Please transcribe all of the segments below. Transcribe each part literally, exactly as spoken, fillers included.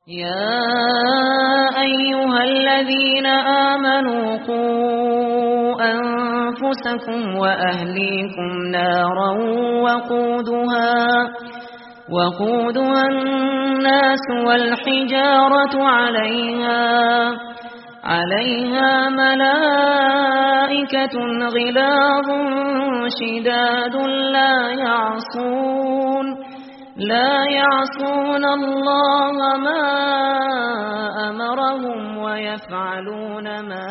يا أيها الذين آمنوا قوا أنفسكم وأهليكم نارا وقودها وقودها الناس والحجارة عليها عليها ملائكة غلاظ شداد لا يعصون لا يعصون الله ما أمرهم ويفعلون ما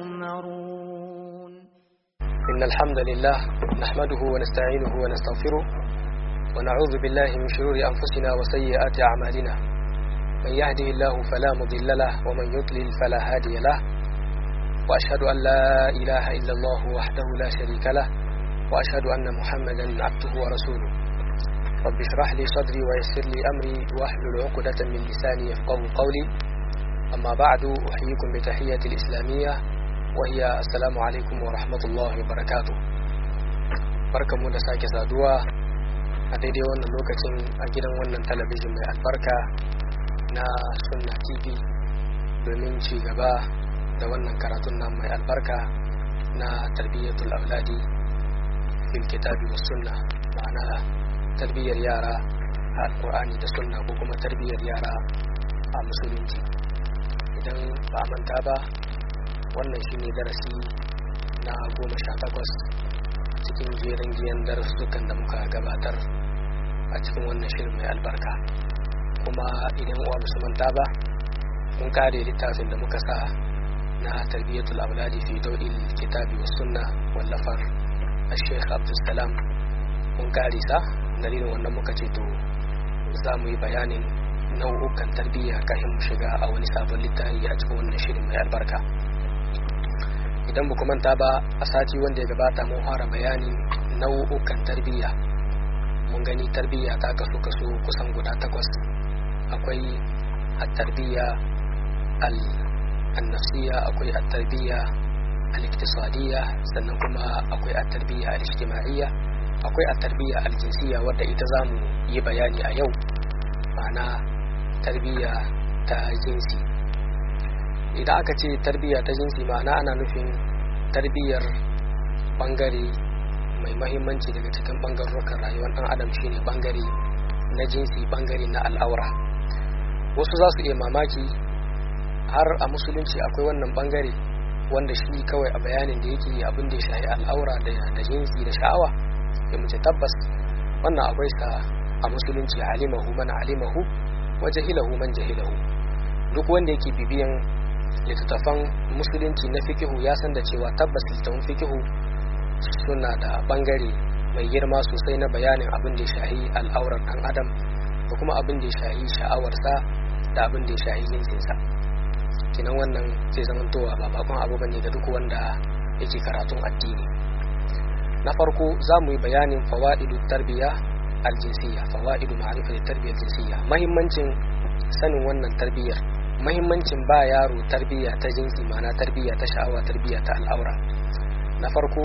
يؤمرون. إن الحمد لله نحمده ونستعينه ونستغفره ونعوذ بالله من شرور أنفسنا وسيئات أعمالنا. من يهده الله فلا مضل له ومن يضلل فلا هادي له، وأشهد أن لا إله إلا الله وحده لا شريك له، وأشهد أن محمدا عبده ورسوله. رب اشرح لي صدري ويسر لي أمري واحلل عقدة من لساني يفقهوا قولي. أما بعد أحييكم بتحية الإسلامية وهي السلام عليكم ورحمة الله وبركاته. barkan mu da sake saduwa a daidai wannan lokacin a gidan wannan talabijin mai albarka na Sunna T V domin ci gaba da wannan karatun nan mai albarka na tarbiyyatul auladi fil kitabi was sunna, ma'ana tarbiyyar yara a alqur'ani da sunna ko kuma tarbiyyar yara a musulunci. Idan ba manta ba, wannan shine darasi na goma sha takwas cikin jerin giyan darussukan da muka gabatar a cikin wannan shirin mai albarka. Kuma idan uwa musu manta ba, mun kare littafin da muka sa na tarbiyyatul auladi fi dawil kitabi was sunna wallafar al-Sheikh Abdul Salam. mun kare sa dalilin wannan muka ce to za mu yi bayanin nau'ukan tarbiyya kafin mu shiga a wani sabon littafi a cikin wannan shirin mai albarka. Idan ba ku manta ba, a sati wanda ya gabata mun fara bayanin nau'ukan tarbiyya. Mun gani tarbiyya ta kaso kaso kusan guda takwas. Akwai at-tarbiyya al-nafsiyya, akwai at-tarbiyya al-iktisadiyya, sannan kuma akwai at-tarbiyya al-ijtima'iyya, akwai at-tarbiyya al-jinsiyya wadda ita zamu yi bayani a yau, ma'ana tarbiyya ta jinsi. Idan aka ce tarbiyya ta jinsi, ma'ana ana nufin tarbiyyar bangare mai mahimmanci daga cikin bangarorin rayuwar dan adam shine bangare na jinsi, bangare na al'aura. Wasu za su iya mamaki, har a musulunci akwai wannan bangare wanda shi kawai a bayanin da yake abin da ya shahi al'aura da jinsi da sha'awa. Ya mace tabbas wannan akwai sa a musulunci, alimahu man alimahu wa jahilahu man jahilahu. Duk wanda yake bibiyan littattafan musulunci na fikihu ya san da cewa tabbas littattafan fikihu suna da bangare mai girma sosai na bayanin abin da ya shahi al'aurar dan adam da kuma abin da ya shahi sha'awarsa da abin da ya shahi jinsinsa. Kinan wannan zai zamantowa ba bakon abu bane ga duk wanda yake karatun addini. Na farko za mu yi bayanin fawaidu tarbiyya al-jinsiyya, fawaidu ma'rifatit tarbiyya al-jinsiyya, muhimmancin sanin wannan tarbiyyar, muhimmancin ba yaro tarbiyya ta jinsi, ma'ana tarbiyya ta sha'awa, tarbiyya ta al'aura. Na farko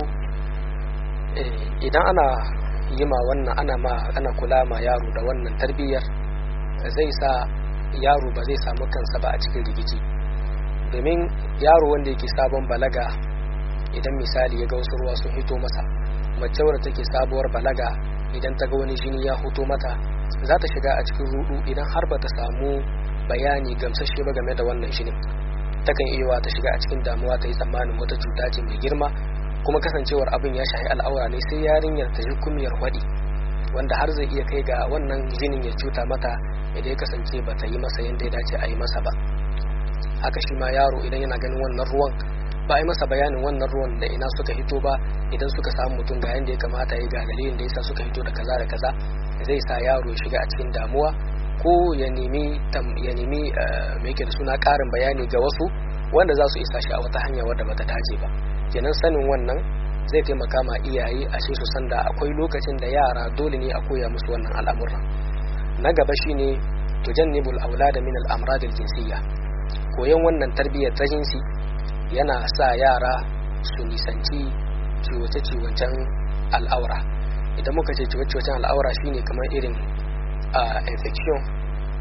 idan ana yi ma wannan ana ma ana kula ma yaro da wannan tarbiyyar, zai sa yaro ba zai samu kansa ba a cikin rigici. Domin yaro wanda yake sabon balaga, idan misali ya ga wasu ruwa sun hito masa, mace wadda take sabuwar balaga idan ta ga wani jini ya hito mata, za ta shiga a cikin rudu idan har ba ta samu bayani gamsashe ba game da wannan jinin. Takan iya ta shiga a cikin damuwa, ta yi tsammanin wata cuta ce mai girma, kuma kasancewar abin ya shahi al'aura ne, sai yarinyar ta ji kumiyar hwadi, wanda har zai iya kai ga wannan jinin ya cuta mata idan ya kasance ba ta yi masa yadda ya dace a yi masa ba. Haka shi ma yaro idan yana ganin wannan ruwan, ba a yi masa bayanin wannan ruwan da ina suka hito ba, idan suka samu mutum ga yanda ya kamata ya ga dalilin da yasa suka hito da kaza da kaza, zai sa yaro ya shiga a cikin damuwa, ko ya nemi ya nemi me yake da suna karin bayani ga wasu wanda za su isa shi a wata hanya wadda bata dace ba. Kenan sanin wannan zai taimaka ma iyaye a shi su san da akwai lokacin da yara dole ne a koya musu wannan al'amuran. Na gaba shine tujannibul aulada min al-amrad al-jinsiyya. Koyon wannan tarbiyyar ta jinsi yana sa yara su nisanci ciwace-ciwacen al'aura. Idan muka ce ciwace-ciwacen al'aura shine kamar irin infection da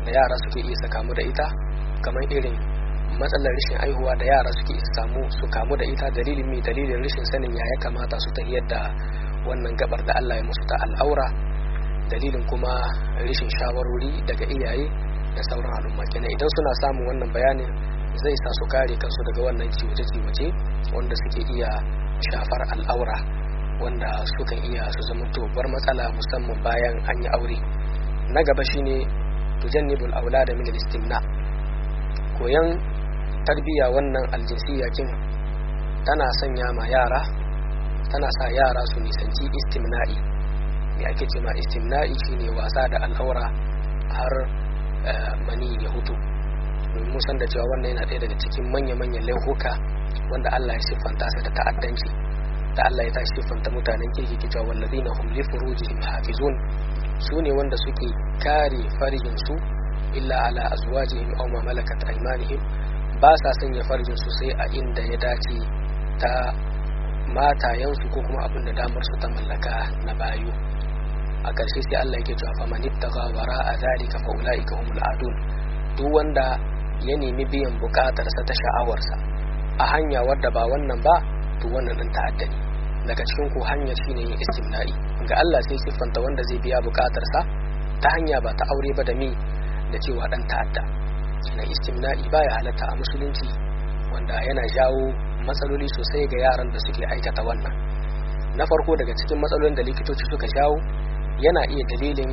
da yara suke iya kamu da ita, kamar irin matsalar rashin aihuwa da yara suke samu su kamu da ita, dalilin mai dalilin rashin sanin ya ya kamata su ta yadda wannan gabar da Allah ya musu ta al'aura, dalilin kuma rashin shawarwari daga iyaye da sauran al'umma. Kenan idan suna samun wannan bayanin zai sa su kare kansu daga wannan ciwace-ciwace wanda suke iya shafar al'aura, wanda sukan iya su zama tobar matsala musamman bayan an yi aure. Na gaba shine tujannibul aulada min al-istimna. Koyan tarbiya wannan aljinsiya kin tana sanya ma yara tana sa yara su nisanci istimna'i. Me ake ce ma istimna'i? Shine wasa da al'aura har mani ya hutu. Domin mun san da cewa wannan yana ɗaya daga cikin manya-manyan laifuka wanda Allah ya siffanta sa da ta'addanci, da Allah ya tashi siffanta mutanen kirki ke cewa wallazina hum li furujihim hafizun, su ne wanda suke kare farjin su illa ala azwajihim aw ma malakat aymanihim, ba sa sanya farjin su sai a inda ya dace ta matayensu ko kuma abin da damar su ta mallaka na bayu. A ƙarshe sai Allah yake cewa faman ittaqa wara'a zalika fa ulaika humul adun. Duk wanda ya nemi biyan bukatarsa ta sha'awarsa a hanya wadda ba wannan ba, to wannan din ta'adda ne. Daga cikin ko hanyar shine yin istimna'i. Ga Allah sai siffanta wanda zai biya bukatarsa ta hanya ba ta aure ba da mi da cewa dan ta'adda. Kina istimna'i baya halatta a musulunci, wanda yana jawo matsaloli sosai ga yaran da suke aikata wannan. Na farko daga cikin matsalolin da likitoci suka jawo yana iya dalilin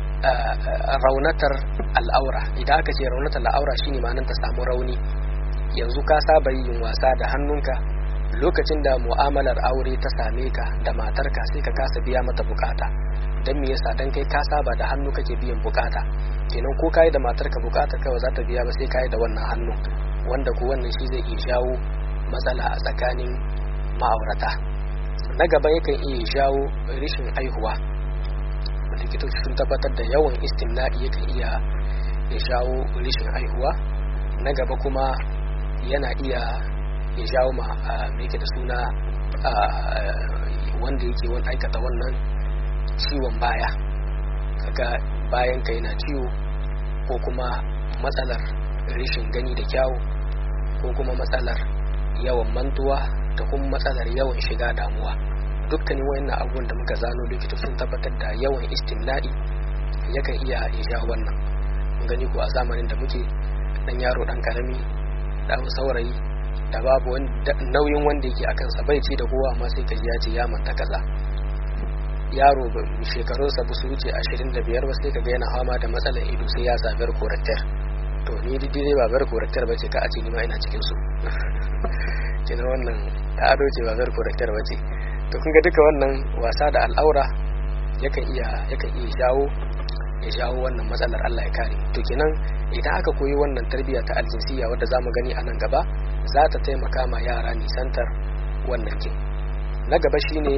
raunatar al'aura. Idan aka ce raunatar al'aura shine ma'anar ta samu rauni. Yanzu ka saba yin wasa da hannunka, lokacin da mu'amalar aure ta same ka da matarka sai ka kasa biya mata bukata. Dan me yasa? Dan kai ka saba da hannu kake biyan bukata. Kenan ko kai da matarka bukata kawai za ta biya ba, sai kai da wannan hannun, wanda ko wannan shi zai iya jawo matsala a tsakanin ma'aurata. Na gaba yakan iya jawo rashin aihuwa. Likitoci sun tabbatar da yawan istimna'i yakan iya ya jawo rashin aihuwa. Na gaba kuma yana iya ya jawo ma me yake da suna wanda yake wani aikata wannan ciwon baya, kaga bayan ka yana ciwo, ko kuma matsalar rashin gani da kyawu, ko kuma matsalar yawan mantuwa, da kuma matsalar yawan shiga damuwa. Dukkanin wayannan abubuwan da muka zano likita sun tabbatar da yawan istimna'i yakan iya ya wannan. Mun gani ko a zamanin da muke, dan yaro dan karami, dan saurayi da babu nauyin wanda yake akan sa, bai ci da kowa, amma sai kaji ya ce ya manta kaza. Yaro shekarunsa ba su wuce ashirin da biyar ba, sai kaga yana fama da matsalar ido, sai ya zabar korakter. To ni dai ba bar korakter bace, ka a ce ni ma ina cikin su. Kina wannan ta ado ce, ba bar korakter bace. To kun ga duka wannan wasa da al'aura yakan iya yakan iya jawo ya jawo wannan matsalar. Allah ya kare. To kenan idan aka koyi wannan tarbiyya ta aljinsiya wadda zamu gani a nan gaba, za ta taimaka ma yara nisantar wannan kin. Na gaba shine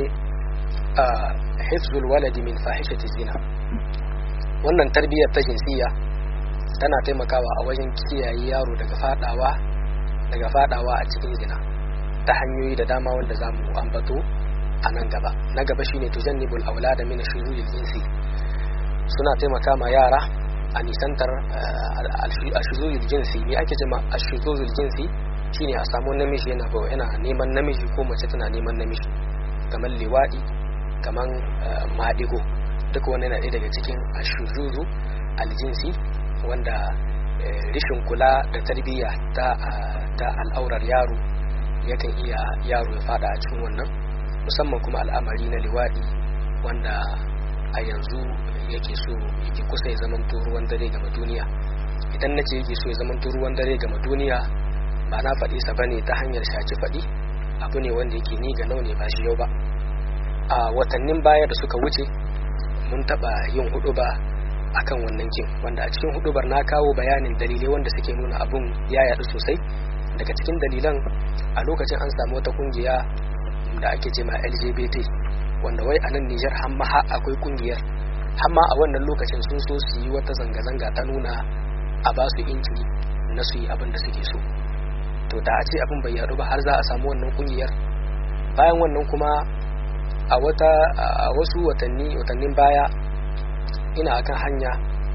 hifzul waladi min fahishati zina. Wannan tarbiyyar ta jinsiya tana taimakawa a wajen kiyaye yaro daga fadawa daga fadawa a cikin zina ta hanyoyi da dama wanda zamu ambato a nan gaba. Na gaba shine tujannibul aulada min ashurul jinsi. Suna taimaka ma yara a nisantar ashurul jinsi. Me ake cewa ashurul jinsi? Shine a samu namiji yana ba yana neman namiji, ko mace tana neman namiji, kamar liwadi, kamar madigo. Duk wannan yana ɗaya daga cikin ashurul aljinsi, wanda rishin kula da tarbiyya ta ta al'aurar yaro yakan iya yaro ya fada a cikin wannan. Musamman kuma al'amari na liwadi, wanda a yanzu yake so yake kusa ya zama ruwan dare ga duniya. Idan nace yake so ya zama ruwan dare ga duniya, ba na faɗi sa bane ta hanyar shaci faɗi, abu ne wanda yake ni ga naune ba shi yau ba. A watannin baya da suka wuce mun taba yin huduba akan wannan kin, wanda a cikin hudubar na kawo bayanin dalilai wanda suke nuna abun ya yadu sosai. Daga cikin dalilan, a lokacin an samu wata kungiya da ake ce ma L G B T, wanda wai a nan Nijar hamma ha akwai kungiyar, hamma a wannan lokacin sun so su yi wata zanga-zanga ta nuna a ba su inci na su yi abin da suke so. To da a ce abin bai yadu ba har za a samu wannan kungiyar. Bayan wannan kuma a wata a wasu watanni watannin baya ina akan hanya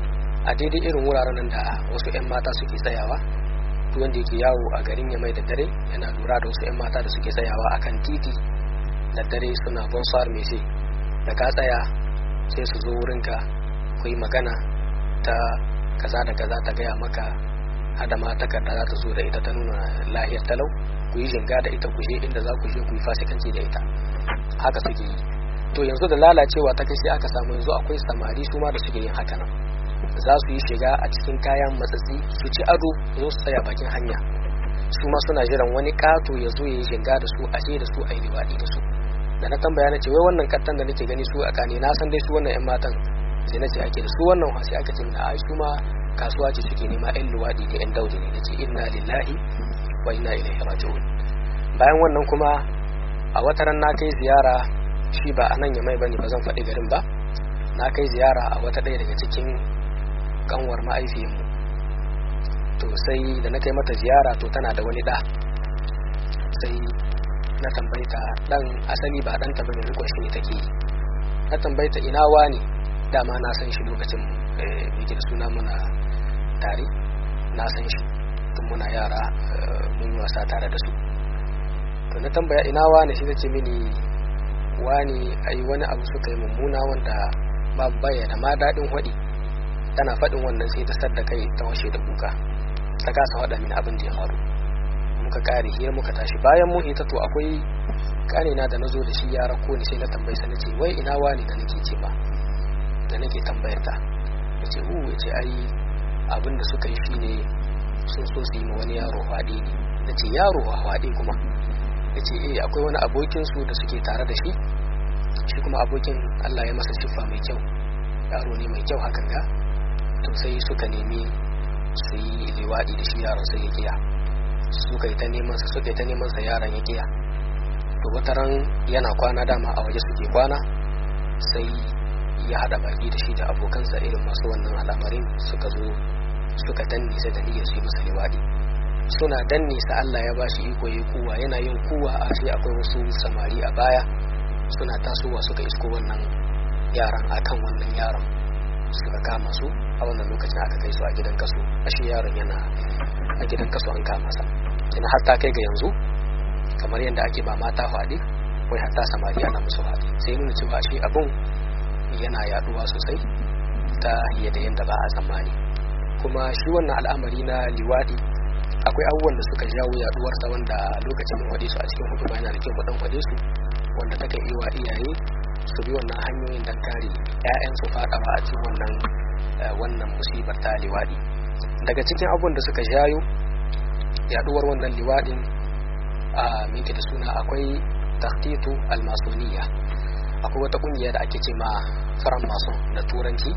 a daidai irin wuraren nan da wasu 'yan mata suke tsayawa, duk wanda yake yawo a garin Yamai da dare yana lura da wasu 'yan mata da suke tsayawa akan titi da dare suna bonsoir mese, da ka tsaya sai su zo wurinka ku yi magana ta kaza da kaza, ta gaya maka hada ma takarda za ta zo da ita ta nuna lahiyar talau, ku yi jinga da ita, ku je inda za ku je ku yi fasikanci da ita. Haka suke yi. To yanzu da lalacewa ta kai sai aka samu yanzu akwai samari su ma da suke yin haka nan, za su yi shiga a cikin kayan matsatsi, su ci ado, zo su tsaya bakin hanya, su ma suna jiran wani kato ya zo ya yi jinga da su, a je da su a yi liwaɗi da su. Da na tambaya na ce wai wannan kattan da nake gani su a kane, na san dai su wannan 'yan matan, sai na ce ake da su wannan sai aka ce na ai su ma kasuwa ce suke nema 'yan luwaɗi da 'yan daudi ne. Na ce inna lillahi wa inna ilaihi raji'un. Bayan wannan kuma a wata ran na kai ziyara, shi ba a nan Yamai bane, ba zan faɗi garin ba, na kai ziyara a wata ɗaya daga cikin kanwar ma'aifiyarmu. To sai da na kai mata ziyara, to tana da wani ɗa, sai na tambayta ɗan asali ba ɗanta bane, rikon shi ne take yi. Na tambayta ina wani, dama na san shi lokacin muke da suna muna tare, na san shi tun muna yara, mun yi wasa tare da su. To na tambaya ina wani, shi tace mini wani ai wani abu suka yi mummuna wanda ba baya da ma daɗin haɗi. Tana faɗin wannan sai ta sadda kai ta washe da kuka, ta kasa faɗa mini abin da ya faru. Muka kare hira muka tashi, bayan mun hita to akwai kanina da nazo da shi ya rako ni, sai na tambaye sa nace wai ina wani da nake ce ma, da nake tambayar ta. Yace uh yace ai abin da suka yi shine sun so su yi ma wani yaro haɗe ne. Nace yaro haɗe kuma? Yace eh akwai wani abokin su da suke tare da shi, shi kuma abokin Allah ya masa siffa mai kyau, yaro ne mai kyau hakan ga, to sai suka nemi su yi liwaɗi da shi, yaron sai ya kiya. Suka yi ta neman sa suka yi ta neman sa yaron ya kiya. To wata ran yana kwana, dama a waje suke kwana, sai ya hada baki da shi da abokansa irin masu wannan al'amarin, suka zo suka danne sa da niyyar su yi masa liwaɗi. Suna danne sa Allah ya bashi iko yayi kuwa, yana yin kuwa a shi akwai wasu samari a baya suna tasowa, suka isko wannan yaran akan wannan yaron, suka kama su. A wannan lokacin aka kai su a gidan kaso, ashe yaron yana a gidan kaso an kama sa. Kina hatta kai ga yanzu kamar yadda ake ba mata faɗi, wai hatta samari ana musu faɗi, sai nuna cewa ashe abun yana yaduwa sosai ta yadda yadda ba a tsammani. Kuma shi wannan al'amari na liwaɗi akwai abubuwan da suka jawo yaduwarsa, wanda lokacin mun faɗe su a cikin hudu yana da kyau mu dan faɗe su, wanda ta kai wa iyaye su bi wannan hanyoyin dan kare ƴaƴan su faɗawa a cikin wannan wannan musibar ta liwaɗi. Daga cikin abubuwan da suka jayo yaduwar wannan liwaɗin a meke da suna akwai takhtitu al-masoniyya. Akwai wata kungiya da ake ce ma faran mason da turanci,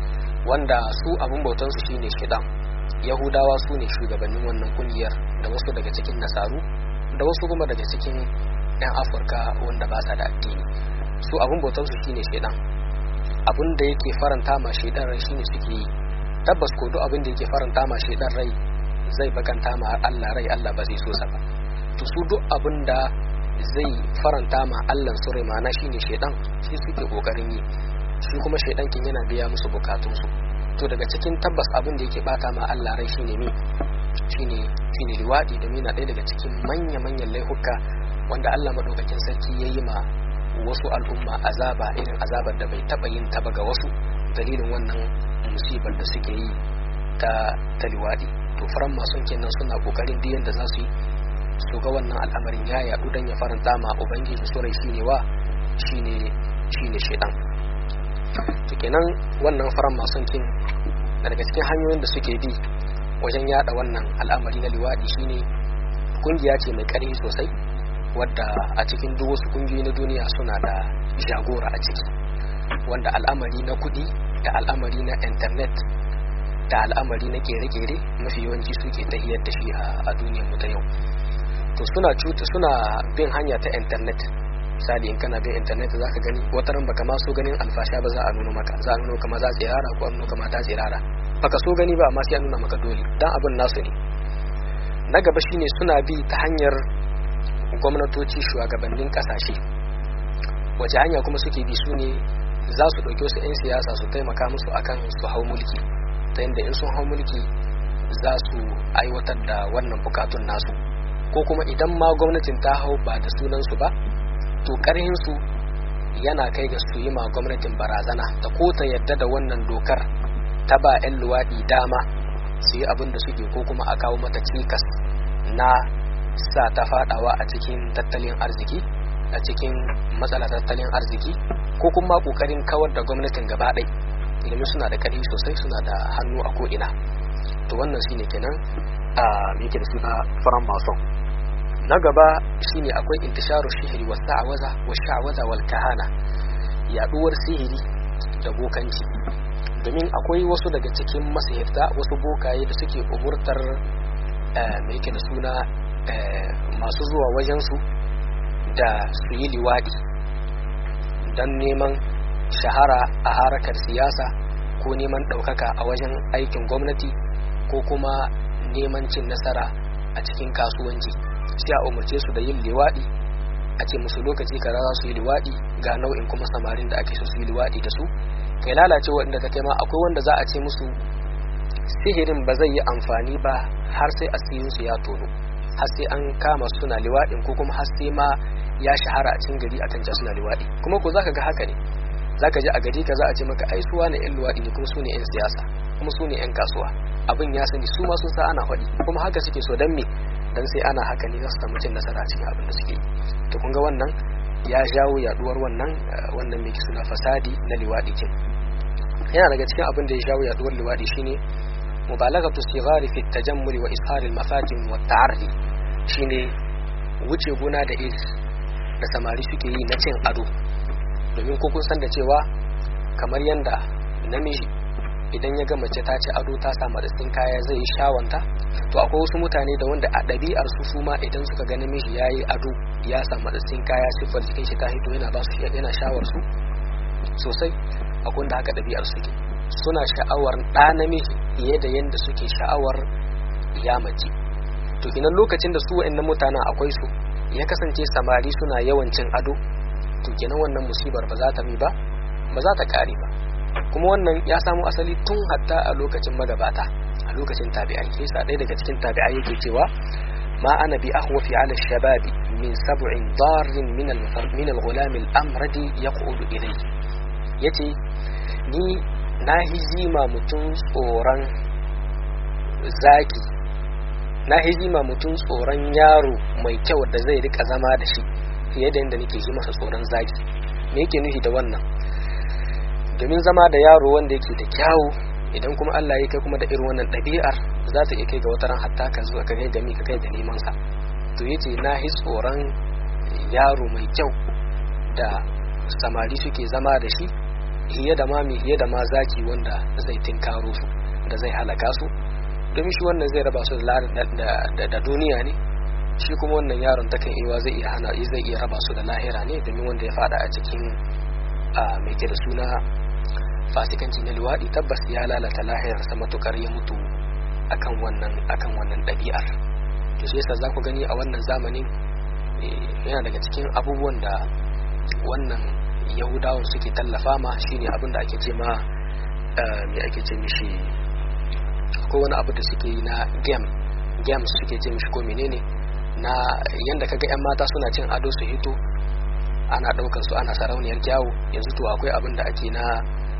wanda su abun bautan su shine shedan. Yahudawa su ne shugabannin wannan kungiyar, da wasu daga cikin nasaru, da wasu kuma daga cikin yan Afirka wanda ba sa da addini. Su abun bautan su shine shedan. Abun da yake faranta ma shedan rai shine suke yi. Tabbas ko duk abin da yake faranta ma shedan rai zai bakanta ma Allah rai, Allah ba zai so sa ba. To su duk abin da zai faranta ma Allah su rai, ma'ana shine shedan, shi suke kokarin yi. Shi kuma shedan kin yana biya musu bukatun su. To daga cikin tabbas abin da yake bata ma Allah rai shine me, shine shine liwadi, da mina ɗaya daga cikin manya-manyan laifuka wanda Allah madaukakin sarki yayi ma wasu al'umma azaba, irin azabar da bai taba yin ta ba ga wasu, dalilin wannan musibar da suke yi ta ta liwadi. To faran mason kenan suna kokarin duk yanda za su yi su ga wannan al'amarin ya yadu dan ya faranta ma ubangiji su rai, shine wa shine shine shedan. To kenan wannan faran mason kin daga cikin hanyoyin da suke bi wajen yada wannan al'amari na liwadi shine kungiya ce mai ƙarfi sosai, wadda a cikin duk wasu kungiyoyi na duniya suna da jagora a ciki, wanda al'amari na kuɗi da al'amari na internet da al'amari na kere-kere mafi yawanci suke tahiyar da shi a duniyar mu ta yau. To suna cuta suna bin hanya ta internet. Misali in kana bin internet za ka gani wata ran baka ma so ganin alfasha ba, za a nuna maka, za a nuna maka maza tsirara ko a nuna maka mata tsirara, baka so gani ba amma sai a nuna maka dole, dan abin nasu ne. Na gaba shine suna bi ta hanyar gwamnatoci, shugabannin kasashe. Wace hanya kuma suke bi? Su ne za su ɗauki wasu 'yan siyasa su taimaka musu akan su hau mulki, ta yadda in sun hau mulki za su aiwatar da wannan bukatun nasu, ko kuma idan ma gwamnatin ta hau ba da sunansu ba to karhinsu yana kai ga su yi ma gwamnatin barazana ta ko ta yadda da wannan dokar ta ba 'yan luwaɗi dama su yi abin da suke, ko kuma a kawo mata cikas na sa ta fadawa a cikin tattalin arziki, a cikin matsala tattalin arziki, ko kuma kokarin kawar da gwamnatin gaba ɗai ilimin suna da ƙarfi sosai, suna da hannu a ko'ina. To wannan shine kenan a yake da suna faran mason. Na gaba shine akwai intisharu sihiri wa sa'awaza wa sha'awaza wal kahana, yaduwar sihiri da bokanci. Domin akwai wasu daga cikin masihirta, wasu bokaye da suke umurtar mai yake da suna masu zuwa wajensu da su yi liwaɗi don neman shahara a harakar siyasa, ko neman ɗaukaka a wajen aikin gwamnati, ko kuma neman cin nasara a cikin kasuwanci. Sai a umarce su da yin liwaɗi, a ce musu lokaci kaza za su yi liwaɗi, ga nau'in kuma samarin da ake so su yi liwaɗi da su. Kai lalace waɗanda ta kai ma akwai wanda za a ce musu sihirin ba zai yi amfani ba har sai asirinsu ya tono, har sai an kama suna liwaɗin, ko kuma har sai ma ya shahara a cikin gari akan ja suna liwaɗi. Kuma ko zaka ga haka ne, zaka ji a gari kaza a ce maka ai suwa ne yan liwaɗi ne, kuma su ne yan siyasa, kuma su ne yan kasuwa. Abin ya sani, su ma sun sa ana faɗi, kuma haka suke so. Dan me? Dan sai ana haka ne za su samu cin nasara cikin abin da suke yi. To kun ga wannan ya jawo yaduwar wannan wannan mai suna fasadi na liwaɗi kin. Yana daga cikin abin da ya jawo yaduwar liwaɗi shine mubalaghatu sighari fi tajammul wa ishar al mafatin wa ta'arri, shine wuce gona da iri da samari suke yi na cin ado. Domin ko kun san da cewa kamar yanda namiji idan ya ga mace ta ci ado ta sa madatsin kaya zai yi shawanta, to akwai wasu mutane da wanda a ɗabi'ar su su ma idan suka ga namiji yayi ado ya sa madatsin kaya, siffar jikin shi ta hito, yana ba su yana shawar su sosai. Akwai wanda haka ɗabi'ar suke, suna sha'awar ɗa namiji fiye da yanda suke sha'awar ya mace. To kinan lokacin da su wa'annan mutanen akwai su, ya kasance samari suna yawan cin ado, to kenan wannan musibar ba za ta mi ba ba za ta kare ba. Kuma wannan ya samu asali tun hatta a lokacin magabata, a lokacin tabi'ai. Sai sa ɗaya daga cikin tabi'ai yake cewa ma ana bi ahwafi ala shababi min sab'in darrin min al min al-ghulam al-amradi yaqudu ilayhi. Yace ni na hijima mutun tsoron zaki, na hijima mutun tsoron yaro mai kyau da zai rika zama da shi fiye da yadda nake yi masa tsoron zaki. Me yake nufi da wannan? Domin zama da yaro wanda yake da kyawu, idan kuma Allah ya kai kuma da irin wannan ɗabi'ar, za ta iya kai ga wataran hatta ka zuwa ka kai da mi ka kai da neman sa. To yace na hi tsoron yaro mai kyau da samari suke zama da shi hiye da ma mi hiye da ma zaki wanda zai tinkaro su, da zai halaka su. Domin shi wannan zai raba su da da duniya ne, shi kuma wannan yaron takan iya zai iya hana zai iya raba su da lahira ne. Domin wanda ya fada a cikin a mai ke da suna fasikanci na luwaɗi tabbas ya lalata lahirarsa matukar ya mutu akan wannan akan wannan ɗabi'ar. To shi yasa za ku gani a wannan zamanin yana daga cikin abubuwan da wannan yahudawan suke tallafa ma, shine abin da ake ce ma me ake ce mishi, ko wani abu da suke yi na game games suke ce mishi ko menene, na yanda kaga yan mata suna cin ado su hito ana daukar su ana sarauniyar kyawu. Yanzu to akwai abin da ake na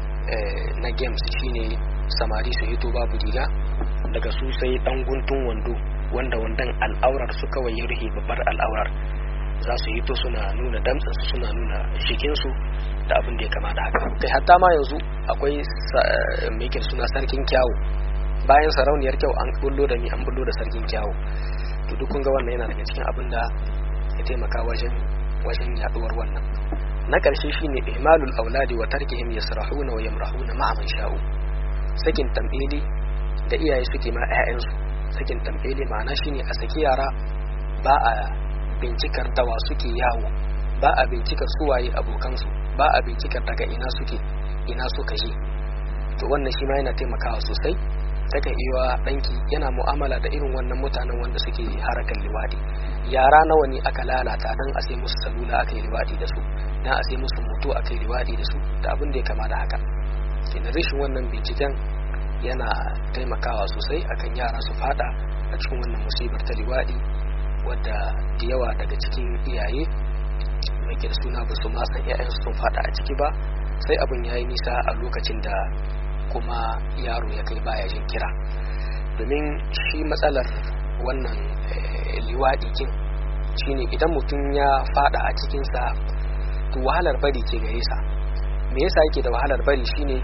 na games, shine samari su hito babu riga, daga su sai dan guntun wando wanda wandan al'aurar su kawai ya rufe babbar al'aurar, za su hito suna nuna damtsin su, suna nuna jikin su da abin da ya kama da haka. Kai hatta ma yanzu akwai mai yake suna sarkin kyawu, bayan sarauniyar kyau an bullo da mi an bullo da sarkin kyawu. To duk kun ga wannan yana daga cikin abin da ya taimaka wajen wajen yaduwar wannan. Na karshe shine ihmalul auladi wa tarkihim yasrahuna wa yamrahuna ma'a man sha'u, sakin tambili da iyaye suke ma ƴaƴansu. Sakin tambili ma'ana shine a saki yara, ba a bincikar dawa suke yawo, ba a bincikar suwaye abokansu, ba a bincikar daga ina suke ina suka je. To wannan shi ma yana taimakawa sosai. Takan iya danki yana mu'amala da irin wannan mutanen wanda suke harakan liwadi. Yara nawa ne aka lalata dan a sai musu salula aka yi liwadi da su, dan a sai musu moto aka yi liwadi da su, da abin da ya kama da haka. Kenan rashin wannan binciken yana taimakawa sosai akan yara su fada a cikin wannan musibar ta liwaɗi, wadda da yawa daga cikin iyaye mai ke suna ba su ma san ƴaƴansu sun fada a ciki ba, sai abin yayi nisa a lokacin da kuma yaro ya kai baya jin kira. Domin shi matsalar wannan liwaɗi kin shine idan mutum ya fada a cikin sa to wahalar bari ke gare sa. Me yasa yake da wahalar bari shine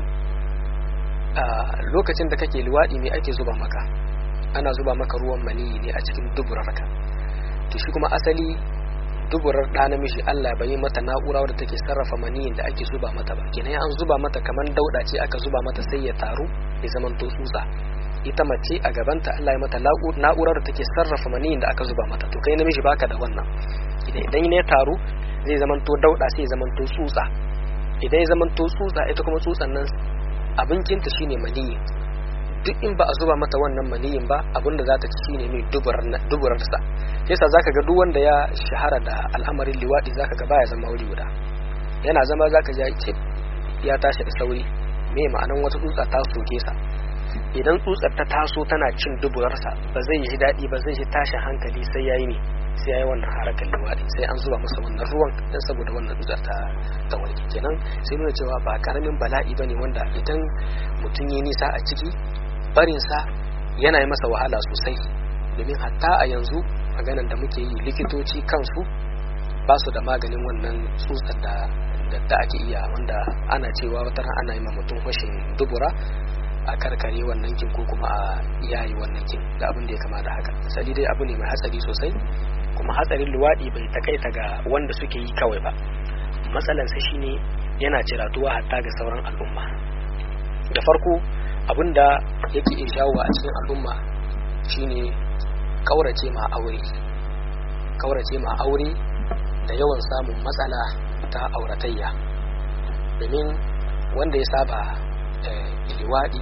a lokacin da kake liwaɗi me ake zuba maka? Ana zuba maka ruwan maniyi ne a cikin duburarka. To shi kuma asali duburar ɗa namiji Allah bai yi mata na'ura wadda take sarrafa maniyin da ake zuba mata ba. Kenan an zuba mata kaman dauda ce aka zuba mata sai ya taru ya zaman to tsutsa. Ita mace a gabanta Allah ya mata na'urar da take sarrafa maniyin da aka zuba mata. To kai namiji baka da wannan. Idan idan ne taru zai zaman to dauda sai ya zaman to tsutsa. Idan ya zaman to tsutsa ita kuma tsutsan nan abincinta shine maniyi. Duk in ba a zuba mata wannan maniyin ba, abinda za ta ci shine mai duburarsa. Yasa zaka ga duk wanda ya shahara da al'amarin liwadi zaka ga baya zama wuri guda. Yana zama zaka ji ce ya tashi da sauri. Me ma'anan wata tsutsa ta soke sa? Idan tsutsar ta taso tana cin duburarsa, ba zai ji dadi ba, zai ji tashin hankali sai yayi ne, sai yayi wannan harakan liwadi, sai an zuba masa wannan ruwan dan saboda wannan tsutsar ta ta warke. Kenan sai nuna cewa ba karamin bala'i bane wanda idan mutun yi nisa a ciki barinsa yana yi masa wahala sosai. Domin hatta a yanzu maganan da muke yi likitoci kansu ba su da maganin wannan tsutsar da da ake iya, wanda ana cewa wata ran ana yi ma mutum fashin dubura a karkare wannan kin ko kuma a yayi wannan kin da abin da ya kama da haka. Asali dai abu ne mai hatsari sosai, kuma hatsarin luwadi bai takaita ga wanda suke yi kawai ba. Matsalansa shine yana ciratuwa hatta ga sauran al'umma. Da farko abinda yake iya jawo a cikin al'umma shine kaurace ma aure kaurace ma aure da yawan samun matsala ta auratayya. Domin wanda ya saba liwadi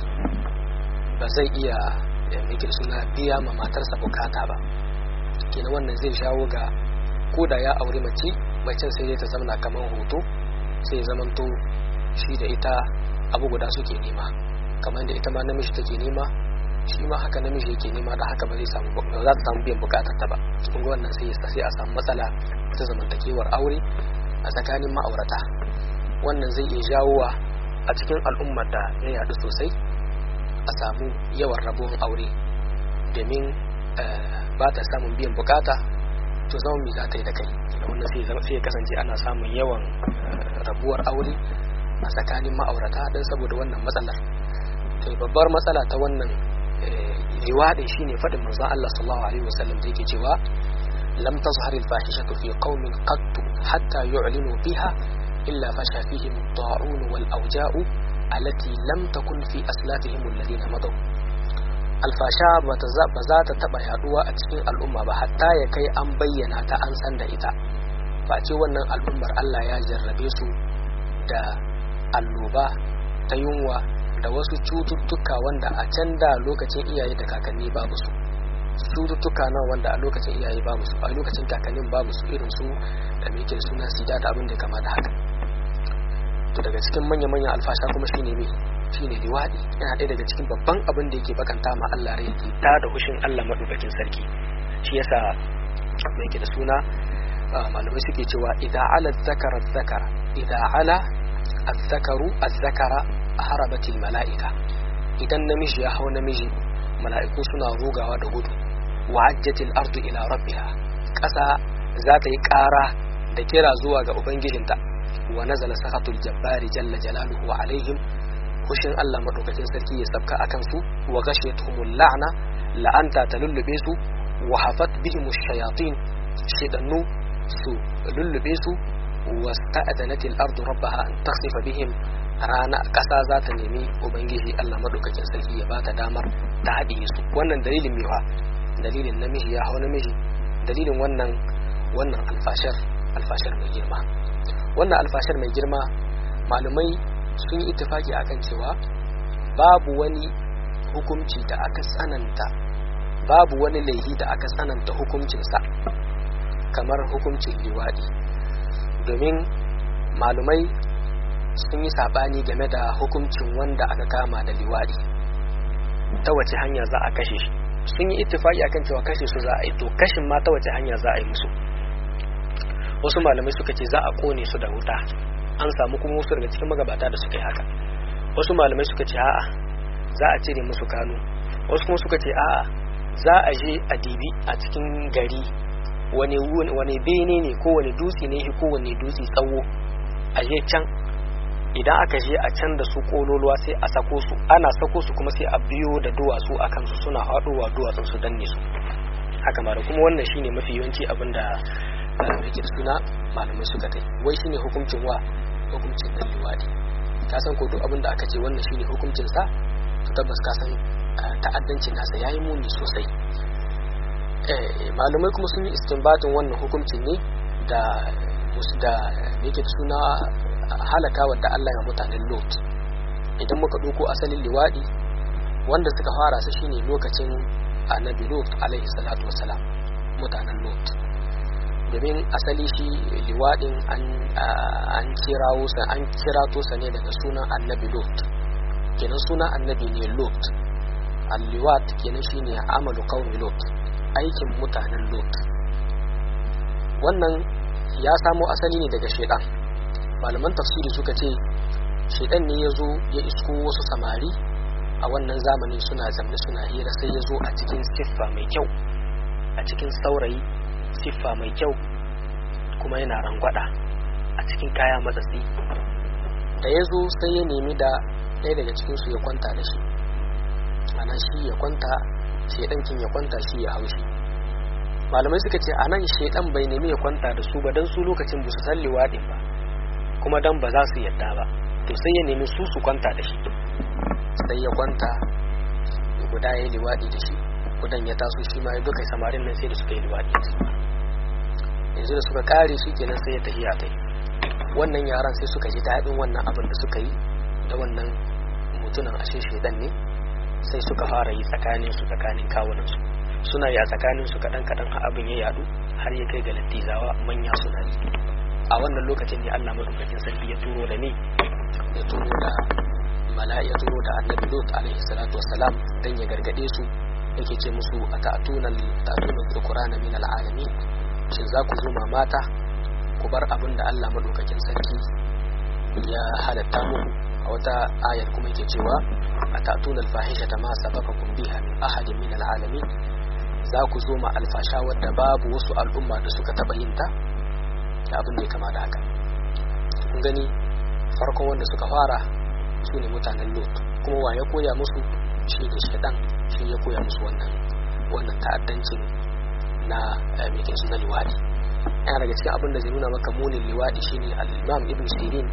ba zai iya mikir suna biya ma matarsa bukata ba. Kenan wannan zai jawo ga koda ya aure mace, macen sai dai ta zama kamar hoto, sai ya zamanto shi da ita abu guda suke nema, kamar da ita ma namiji take nema, shi ma haka namiji yake nema, da haka ba zai samu ba za ta samu biyan bukatar ta ba. Kun ga wannan sai sai a samu matsala ta zamantakewar aure a tsakanin ma'aurata. Wannan zai iya jawowa a cikin al'ummar da ya yadu sosai a samu yawan rabuwar aure, domin ba ta samun biyan bukata, to zama mi za ta yi da kai. Wannan sai sai ya kasance ana samun yawan rabuwar aure a tsakanin ma'aurata don saboda wannan matsalar. Kai babbar matsala ta wannan liwaɗin shine faɗin manzon Allah sallallahu alaihi wasallam da yake cewa lam tazhar al fahishatu fi qaumin qattu hatta yu'linu biha illa fasha fihim ta'un wal awja'u allati lam takun fi aslatihim alladhina madaw. Alfasha ba za ta taba yaduwa a cikin al'umma ba hatta ya kai an bayyana ta an san da ita, face wannan al'ummar Allah ya jarrabe su da alloba ta yunwa da wasu cututtuka wanda a can da lokacin iyaye da kakanni babu su. Cututtuka nan wanda a lokacin iyaye babu su, a lokacin kakannin babu su, irin su da muke suna sida da abin da ya kama da haka. To daga cikin manya-manyan alfasha kuma shine me shine liwadi. Yana ɗaya daga cikin babban abin da yake bakanta ma Allah rai, yake ta da hushin Allah madaukakin sarki. Shi yasa mai yake da suna malamai suke cewa idza ala zakara zakara idza ala az-zakaru az-zakara harabatil mala'ika. Idan namiji ya hau namiji, mala'iku suna rugawa da gudu. Wa'ajjatil ardu ila rabbiha, ƙasa za ta yi ƙara da kira zuwa ga ubangijinta. Wa nazala sakhatul jabbari jalla jalaluhu alaihim, hushin Allah madaukakin sarki ya sabka akan su. Wa ghashiyatuhumul la'na, la'anta ta lullube su. Wa hafat bihimush shayatin, shaytanu su lullube su. Wasta'adanatil ardu rabbaha an takhsifa bihim, rana ƙasa za ta nemi ubangiji Allah madaukakin sarki ya bata damar ta haɗiye su. Wannan dalilin mewa, dalilin namiji ya hau namiji, dalilin wannan wannan alfashar alfashar mai girma. Wannan alfashar mai girma malumai sun yi ittifaki akan cewa babu wani hukunci da aka tsananta, babu wani laifi da aka tsananta hukuncinsa kamar hukuncin liwaɗi. Domin malumai sun yi sabani game da hukuncin wanda aka kama da liwadi. ta wace hanya za a kashe shi. Sun yi ittifaki akan cewa kashe su za a yi, to kashin ma ta wace hanya za a yi musu. Wasu malamai suka ce za a kone su da wuta, an samu kuma wasu daga cikin magabata da suka yi haka. Wasu malamai suka ce a'a za a cire musu kanu, wasu kuma suka ce a'a za a je a dibi a cikin gari wani wani bene ne ko wani dutse ne ko wani dutse tsawo, a je can, idan aka je a can da su kololuwa sai a sako su, ana sako su kuma sai a biyo da duwatsu a kansu suna haɗowa duwatsun su danne su haka ma da kuma wannan shine mafi yawanci abinda yake da suna malamai suka kai. Wai shine hukuncin wa hukuncin dan liwadi. Ka san ko duk abinda aka ce wannan shine hukuncin sa, to tabbas ka san ta'addancin nasa yayi muni sosai. eh malamai kuma sun yi istinbatin wannan hukuncin ne da musu da yake da suna halaka wadda Allah ya mutanen Lot. Idan muka dauko asalin liwadi wanda suka fara sa shine lokacin Annabi Lot alaihi salatu wassalam, mutanen Lot. Domin asali shi liwadin an an kirawo sa an kirato sa ne daga sunan Annabi Lot. Kenan sunan Annabi ne Lot. Al-liwat kenan shine amalu qaumi Lot, aikin mutanen Lot. Wannan ya samo asali ne daga shedan. Malaman tafsiri suka ce shedan ne yazo ya isko wasu samari a wannan zamanin suna zamne suna hira, sai yazo a cikin siffa mai kyau, a cikin saurayi siffa mai kyau, kuma yana rangwada a cikin kaya matsatsi. Da yazo sai ya nemi da ɗaya daga cikin su ya kwanta da shi, ana shi ya kwanta, shedan kin ya kwanta, shi ya haushi. Malamai suka ce anan shedan bai nemi ya kwanta da su ba dan su lokacin ba su san liwadin ba, kuma dan ba za su yadda ba, to sai ya nemi su su kwanta da shi. Sai ya kwanta, ya guda ya yi liwadi da shi, gudan ya taso shi ma ya duka samarin nan sai da suka yi liwadi da su. Yanzu da suka kare shi kenan sai ya tafi a tai. Wannan yaran sai suka ji daɗin wannan abin da suka yi da wannan mutunan ashe shedan ne, sai suka fara yi tsakanin su tsakanin kawunan su, suna yi a tsakanin su kadan kadan har abin ya yadu har ya kai ga lattizawa manya suna yi. A wannan lokacin ne Allah madaukakin sarki ya turo da ni ya turo da mala'ika, turo da Annabi Lut alaihi salatu wassalam dan ya gargade su, yake ce musu atatuna atatuna dhukrana min alalamin, shin za ku zo mata ku bar abin da Allah madaukakin sarki ya halatta muku. A wata ayar kuma yake cewa atatuna alfahishata ma sabaqakum biha min ahadin min alalamin, za ku zo ma alfasha wadda babu wasu al'umma da suka taba yin ta, da abin da ya kama da haka. Kun gani farkon wanda suka fara su ne mutanen Lot, kuma wa ya koya musu shi ne shedan, shi ya koya musu wannan wannan ta'addancin na mekin su na liwadi. Yana daga cikin abin da zai nuna maka munin liwadi shine al-Imam Ibn Sirin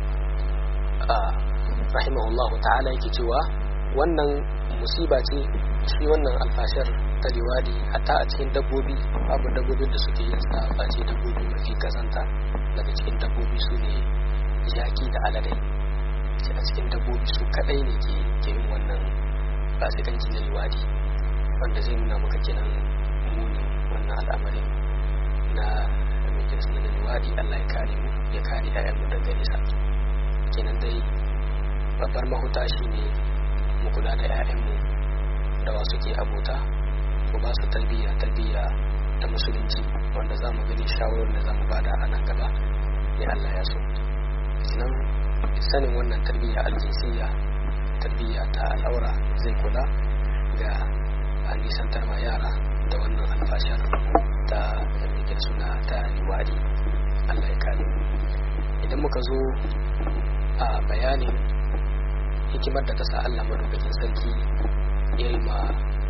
rahimahullahu ta'ala yake cewa wannan musiba ce, shi wannan alfashar ta liwadi hatta a cikin dabbobi babu dabbobin da suke yin sa face dabbobi mafi kazanta daga cikin dabbobi su ne jaki da aladai. sai a cikin dabbobi su kadai ne ke ke yin wannan fasikanci na liwadi, wanda zai nuna maka kenan muni wannan al'amarin na mai kirsi na liwadi. Allah ya kare mu, ya kare ƴaƴanmu daga gare sa. Kenan dai babbar mahuta shine mu kula da ƴaƴanmu da wasu ke abota, mu ba su tarbiyya tarbiyya ta musulunci, wanda za mu gani shawarar da za mu bada a nan gaba ne Allah ya so. Sannan sanin wannan tarbiyya aljinsiyya, tarbiyya ta al'aura, zai kula ga nisantar ma yara da wannan alfashar ta yake suna ta liwadi. Allah ya kare mu. Idan muka zo a bayanin hikimar da ta sa Allah madaukakin sarki ya yi ma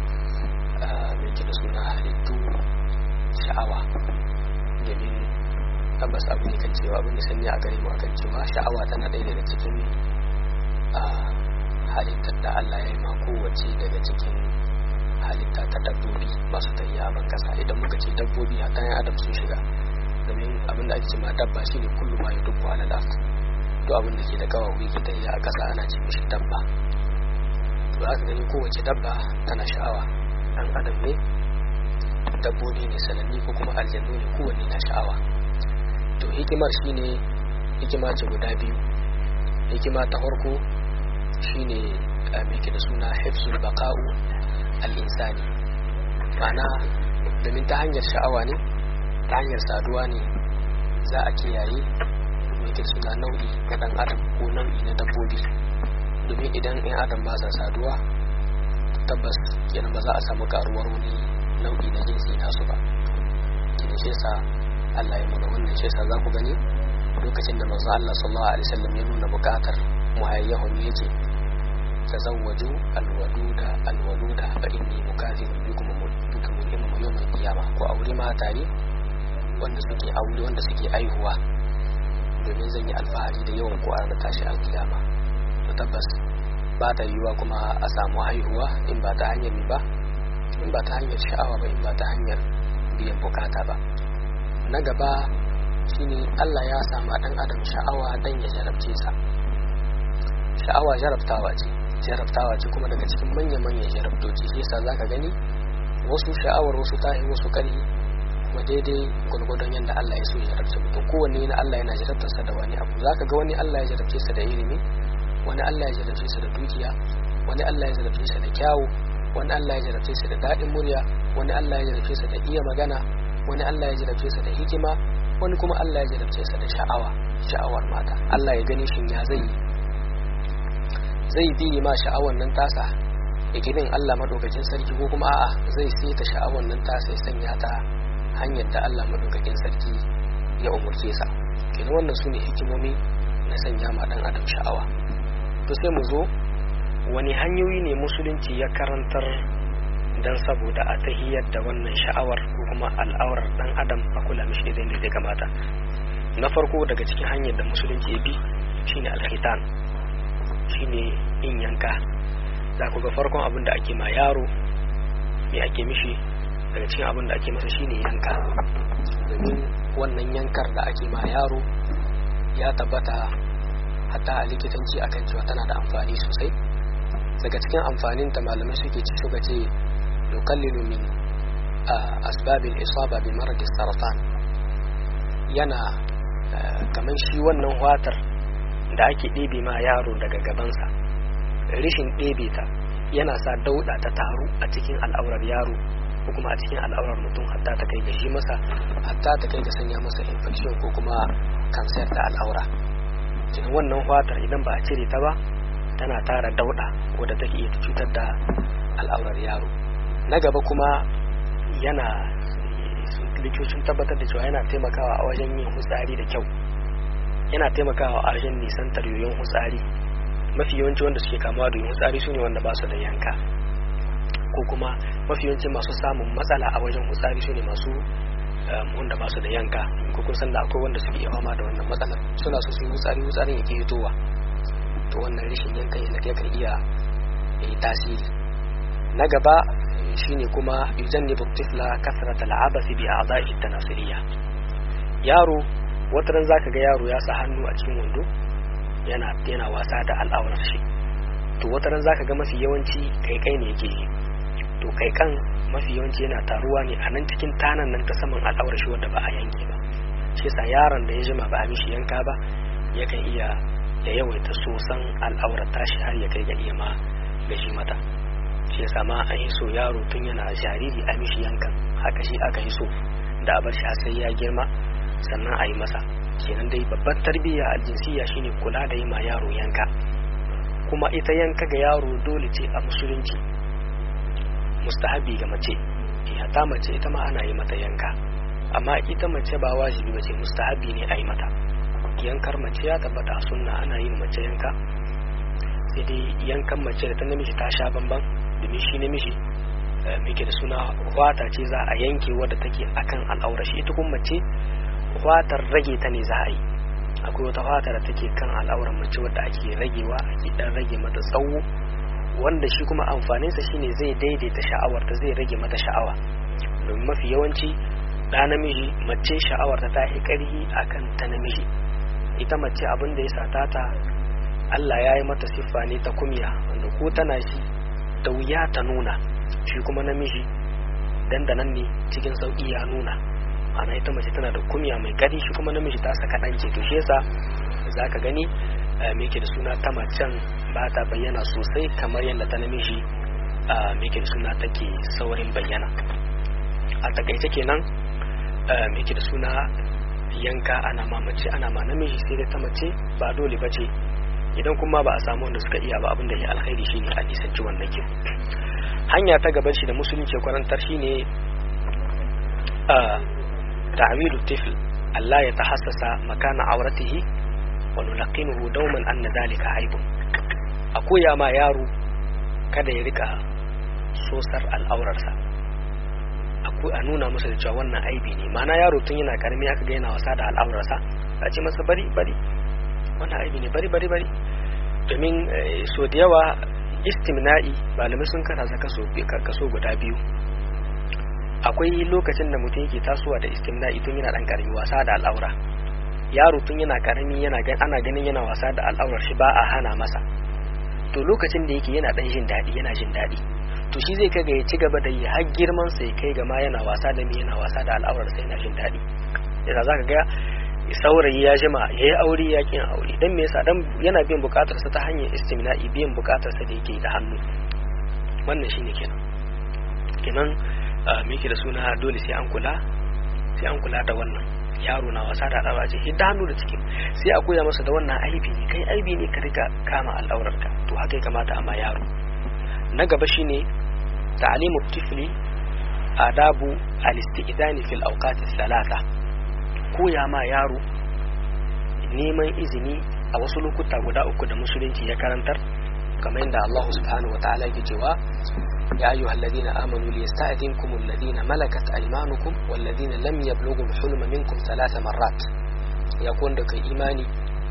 mai da suna halittu sha'awa, domin tabbas abu ne kan cewa abin da sanni a gare mu akan cewa sha'awa tana ɗaya daga cikin halittar da Allah ya yi ma kowace daga cikin halitta ta dabbobi masu tafiya a ban kasa. Idan muka ce dabbobi a kayan adam sun shiga, domin abin da ake ce ma dabba shine kullu ma ya dubbu ala laf, to abin da ke da gawawi ke tafiya a kasa ana ce mishi dabba. To aka gani kowace dabba tana sha'awa, dan adam ne, dabbobi ne, sananni ko kuma aljannu ne, kowanne na sha'awa. To hikimar shine hikima ce guda biyu. Hikima ta farko shine mai ke da suna hifzul baqa'u al-insani, ma'ana domin ta hanyar sha'awa ne, ta hanyar saduwa ne za a kiyaye mai ke da suna nau'i na dan adam ko nau'i na dabbobi. Domin idan ɗan adam ba sa saduwa tabbas kenan ba za a samu karuwar wani nau'i na jinsi nasu ba. Kenan shi yasa Allah ya nuna wannan, shi yasa za ku gani lokacin da manzo Allah sallallahu alaihi wasallam ya nuna bukatar muhayyahu ne yace tazawwaju alwaduda alwaluda fa inni mukathirun bikum bikum yawm al-qiyamah, ko aure mata ne wanda suke aure wanda suke aihuwa domin zan yi alfahari da yawan ku a ranar tashi alkiyama. To tabbas ba ta yiwuwa kuma a samu haihuwa in ba ta hanyar ba in ba ta hanyar sha'awa ba, in ba ta hanyar biyan bukata ba. Na gaba shine Allah ya sama dan adam sha'awa dan ya jarabce sa. Sha'awa jarabtawa ce jarabtawa ce kuma daga cikin manya-manyan jarabtoci. Shi yasa zaka gani wasu sha'awar wasu tahi wasu kari, kuma daidai gwargwadon yadda Allah ya so ya jarabce mutum. Kowanne na Allah yana jarabtarsa da wani abu. Zaka ga wani Allah ya jarabce sa da ilimi, wani Allah ya jarabce sa da dukiya, wani Allah ya jarabce sa da kyawu, wani Allah ya jarabce sa da daɗin murya, wani Allah ya jarabce sa da iya magana, wani Allah ya jarabce sa da hikima, wani kuma Allah ya jarabce sa da sha'awa sha'awar mata. Allah ya gani shin ya zai zai bi ma sha'awar nan tasa ikinin Allah madaukakin sarki, ko kuma a'a zai sai ta sha'awar nan tasa ya sanya ta hanyar da Allah madaukakin sarki ya umurce sa. Kenan wannan sune hikimomi na sanya ma dan adam sha'awa. To sai mu zo wani hanyoyi ne musulunci ya karantar dan saboda a tahiyar da wannan sha'awar ko kuma al'aurar dan adam a kula mishi idan da ya kamata. Na farko daga cikin hanyar da musulunci ya bi shine al-khitan, shine in yanka. Za ku ga farkon abin da ake ma yaro me ake mishi, daga cikin abin da ake masa shine yanka. Domin wannan yankar da ake ma yaro ya tabbata hatta a likitanci akan cewa tana da amfani sosai. Daga cikin amfanin ta malamai suke ci suka ce yuqallilu min asbabil isaba bi marad as-saratan, yana kaman shi wannan watar da ake ɗebe ma yaro daga gabansa, rishin ɗebe ta yana sa dauda ta taru a cikin al'aurar yaro ko kuma a cikin al'aurar mutum, hatta ta kai ga shi masa hatta ta kai ga sanya masa infection ko kuma kansar da al'aura. Kenan wannan watar idan ba a cire ta ba tana tara dauda wadda take iya cutar da al'aurar yaro. Na gaba kuma yana likitocin tabbatar da cewa yana taimakawa a wajen yin hutsari da kyau, yana taimakawa a wajen nisantar yoyon hutsari. Mafi yawanci wanda suke kamuwa da yoyon hutsari su ne wanda ba su da yanka, ko kuma mafi yawanci masu samun matsala a wajen hutsari su ne masu wanda ba su da yanka. ko kun san da akwai wanda suke fama da wannan matsalar, suna so su yi hutsari hutsarin yake hitowa, to wannan rashin yankan yana yakan iya yi tasiri. Na gaba shine kuma yujannibu tifla kasrata al'abasi bi a'da'i tanasiliya. Yaro wataran zaka ga yaro ya sa hannu a cikin wando yana yana wasa da al'aurar shi, to wataran zaka ga mafi yawanci kaikai ne yake yi, to kaikan mafi yawanci yana taruwa ne a nan cikin tanan nan ta saman al'aurar shi wanda ba a yanke ba. Shi yasa yaron da ya jima ba a mishi yanka ba yakan iya ya yawaita sosan al'aurar tashi har ya kai ga iya ma gashi mata. Shi yasa ma an yi so yaro tun yana jariri a mishi yankan, haka shi aka yi so da a bar shi sai ya girma sannan a yi masa. Kenan dai babbar tarbiyya a jinsiya shine kula da yi ma yaro yanka. Kuma ita yanka ga yaro dole ce a musulunci, mustahabi ga mace. Ita mace ita ma ana yi mata yanka, amma ita mace ba wajibi bace, mustahabi ne a yi mata. Yankar mace ya tabbata a sunna, ana yin mace yanka, sai dai yankan mace da ta namiji ta sha bamban, domin shi namiji mai ke da suna wata ce za a yanke wadda take akan al'aura shi, ita kuma mace watar rage ta ne za a yi. Akwai wata wata da take kan al'auran mace wadda ake ragewa, ake dan rage mata tsawo, wanda shi kuma amfaninsa shine zai daidaita sha'awar ta, zai rage mata sha'awa. Domin mafi yawanci da namiji mace sha'awar ta ta yi ƙarfi akan ta namiji. Ita mace abin da ya sata ta Allah ya yi mata siffa ne ta kumya, wanda ko tana shi da wuya ta nuna, shi kuma namiji dandanan ne cikin sauki ya nuna. Ana ita mace tana da kumya mai ƙarfi, shi kuma namiji ta saka ɗan ce. To shi yasa zaka gani me yake da suna ta macen ba ta bayyana sosai kamar yadda ta namiji me yake da suna take saurin bayyana. A takaice kenan me yake da suna yanka ana ma mace ana ma namiji, sai dai ta mace ba dole bace. Idan kuma ba a samu wanda suka iya ba, abin da ya alkhairi shine a nisanci wannan kin. Hanya ta gaban shi da musulunci kwarantar shine ta'wilu tifl Allah ya tahassasa makana auratihi wa nulaqinuhu dawman anna dhalika aibun. A koya ma yaro kada ya rika sosar al'aurarsa, a nuna masa da cewa wannan aibi ne. Mana yaro tun yana karami aka ga yana wasa da al'aurarsa, a ce masa bari bari, wannan aibi ne, bari bari bari. Domin so da yawa istimna'i malamai sun kasa kaso kaso guda biyu. Akwai lokacin da mutum yake tasowa da istimna'i tun yana dan karami, wasa da al'aura. Yaro tun yana karami yana ana ganin yana wasa da al'aurar shi, ba a hana masa. To lokacin da yake yana dan jin dadi yana jin dadi, to shi zai kaga ya ci gaba da yi har girman sa ya kai ga ma yana wasa da mi yana wasa da al'aurar sa yana jin dadi. Yasa zaka ga saurayi ya jima yayi aure ya kin aure, dan me yasa? Dan yana biyan bukatar sa ta hanyar istimna'i, biyan bukatar sa da yake da hannu. Wannan shine kenan kenan me yake da suna dole sai an kula sai an kula da wannan. Yaro na wasa da al'aura ce hidda hannu da cikin, sai a koya masa da wannan aibi ne, kai aibi ne ka riga kama al'aurarka. To haka ya kamata amma yaro. Na gaba shine ta'limu tifli adabu al-istidani fil awqat ath-thalatha. Koya ma yaro neman izini a wasu lokuta guda uku da musulunci ya karantar, kamar yadda Allah subhanahu wataala yake cewa ya ayyuhal ladina amanu liyasta'dinkum alladhina malakat aymanukum wal ladina lam yablughu al-hulma minkum thalatha marrat. Ya ku wanda kai imani,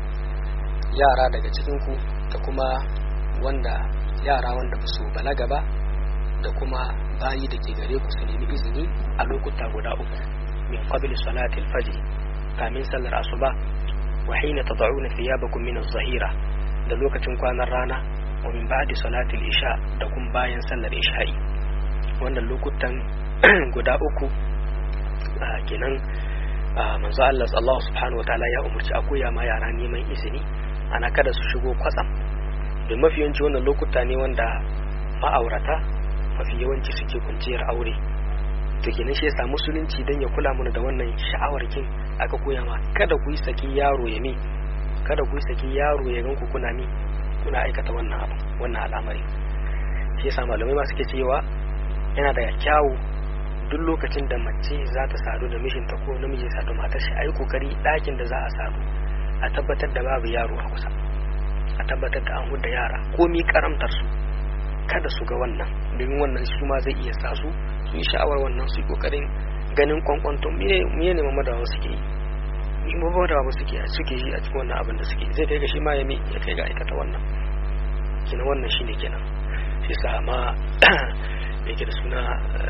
yara daga cikin ku da kuma wanda yara wanda ba su balaga ba, da kuma bayi da ke gare ku su nemi izini a lokuta guda uku. Min qabli salati al-fajr, kamin sallar asuba, wa hina tad'una thiyabakum min az-zahira, da lokacin kwanan rana, wa min ba'di salati al-isha, da kuma bayan sallar isha'i. Wannan lokutan guda uku kenan manzo Allah sallallahu subhanahu wataala ya umurci a koya ma yara neman izini, ana kada su shigo kwatsam. Da mafi yawanci wannan lokuta ne wanda ma'aurata mafi yawanci suke kunciyar aure. To kenan shi yasa musulunci dan ya kula mana da wannan sha'awar kin aka koya ma kada ku yi saki yaro ya mi kada ku yi saki yaro ya ganku kuna mi kuna aikata wannan abu wannan al'amari. Shi yasa malamai ma suke cewa yana da kyawu duk lokacin da mace za ta sadu da mijinta ko namiji ya sadu matar shi, ayi kokari ɗakin da za a sadu a tabbatar da babu yaro a kusa, a tabbatar da an hudda yara ko mi karamtar su, kada su ga wannan, domin wannan su ma zai iya sa su su yi sha'awar wannan, su yi kokarin ganin kwankwanto miye ne mamadawa suke yi, ni mamadawa suke suke yi a cikin wannan abin da suke, zai kai ga shi ma ya ya kai ga aikata wannan. Kina wannan shine kenan. Shi sa ma yake da suna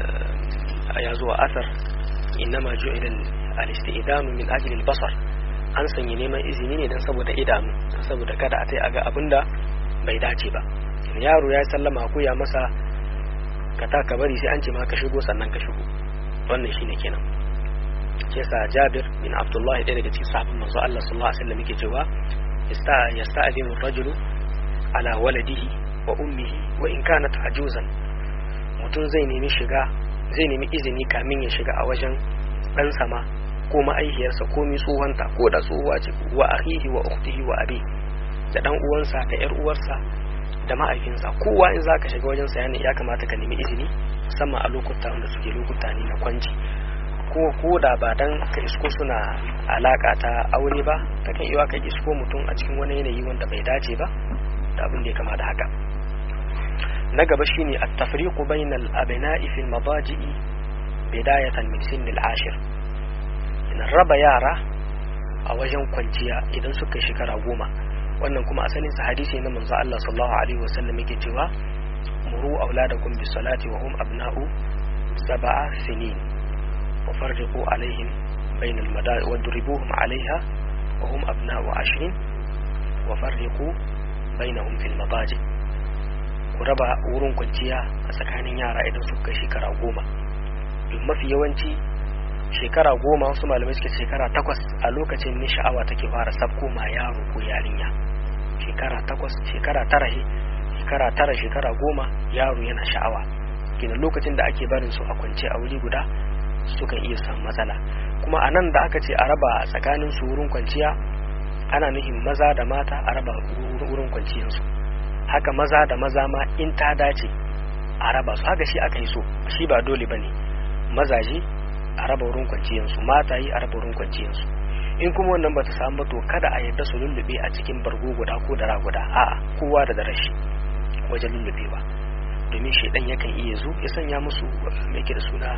ya zuwa asar innama ju'ila al-istidanu min ajli al-basar, an sanya neman izini ne dan saboda idanu, saboda kada a tai aga abinda bai dace ba. Yaro ya sallama ko ya masa ka ta ka bari sai an ce ma ka shigo sannan ka shigo, wannan shine kenan. Shi yasa Jabir bin Abdullah ɗaya daga cikin sahabban manzo Allah sallallahu alaihi wasallam yake cewa yasta'dinu ar-rajulu ala waladihi wa ummihi wa in kanat ajuzan. Mutum zai nemi shiga zai nemi izini kamin ya shiga a wajen dan sama ko ma'aihiyarsa ko mi tsohonta ko da tsohuwa ce, wa akhihi wa ukhtihi wa abi, da dan uwansa da yar uwarsa da ma'aikinsa. Kowa in zaka shiga wajen sa ya kamata ka nemi izini, musamman a lokuta wanda suke lokuta ne na kwanci, ko ko da ba dan ka isko suna alaka ta aure ba, ta kan iya ka isko mutum a cikin wani yanayi wanda bai dace ba da abin da ya kama da haka. Na gaba shine at-tafriqu bainal abna'i fil madaji'i bidayatan min sinnil ashir. Ina raba yara a wajen kwanciya idan suka shekara goma. Wannan kuma asalin sa hadisi na manzo Allah sallallahu alaihi wasallam yake cewa muru auladakum bis salati wa hum abna'u sab'a sinin wa farriqu alaihim bainal madaji wa duribuhum alaiha wa hum abna'u ashrin wa farriqu bainahum fil madaji. Ku raba wurin kwanciya a tsakanin yara idan suka kai shekara goma. Mafi yawanci shekara goma, wasu malamai suke shekara takwas, a lokacin ne sha'awa take fara sabko ma yaro ko yarinya. shekara takwas shekara tara shekara tara shekara goma yaro yana sha'awa kenan lokacin da ake barin su a kwance a wuri guda sukan iya samun matsala. Kuma a nan da aka ce a raba tsakanin su wurin kwanciya ana nufin maza da mata a raba wurin kwanciyarsu, haka maza da maza ma in ta dace a raba su, haka shi aka yi so, shi ba dole bane mazaje a raba wurin kwanciyarsu, mata yi a raba wurin kwanciyarsu. In kuma wannan bata samu ba to kada a yadda su lullube a cikin bargo guda ko dara guda, a'a kowa da darashi wajen lullubewa, domin shedan yakan iya zo ya sanya musu mai ke da suna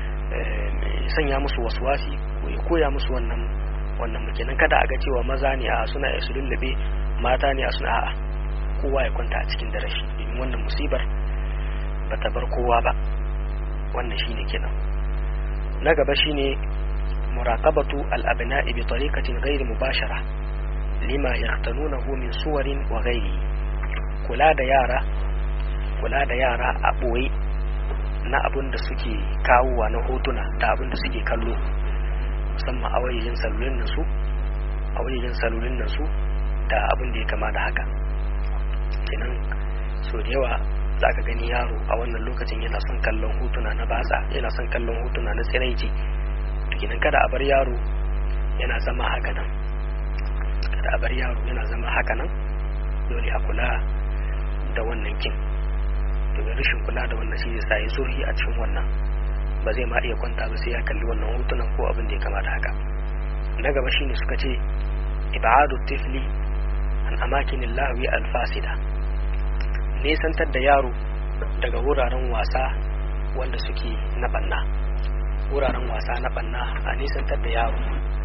ya sanya musu waswasi ko ya koya musu wannan wannan mukenan kada a ga cewa maza ne a suna ya su lullube, mata ne a suna a'a kowa ya kwanta a cikin darashi, domin wannan musibar bata bar kowa ba. Wannan shine kenan. Na gaba shine muraqabatu al-abna'i bi tariqatin ghayr mubashara lima yaqtanunahu min suwarin wa ghayri. Kula da yara kula da yara a boye na abin da suke kawowa na hotuna da abin da suke kallo, musamman a wayoyin salulin nan su a wayoyin salulin nan su da abin da ya kama da haka. Kenan so da yawa zaka gani yaro a wannan lokacin yana son kallon hotuna na batsa, yana son kallon hotuna na tsiraici. Kenan kada a bar yaro yana zama haka nan kada a bar yaro yana zama haka nan dole a kula da wannan kin, domin rashin kula da wannan shi zai sa ya zurhi a cikin wannan, ba zai ma iya kwanta ba sai ya kalli wannan hotunan ko abin da ya kamata haka. Na gaba shine suka ce ibadu tifli an amakin lahwi alfasida, nesantar da yaro daga wuraren wasa wanda suke na banna, wuraren wasa na banna a nesantar da yaro,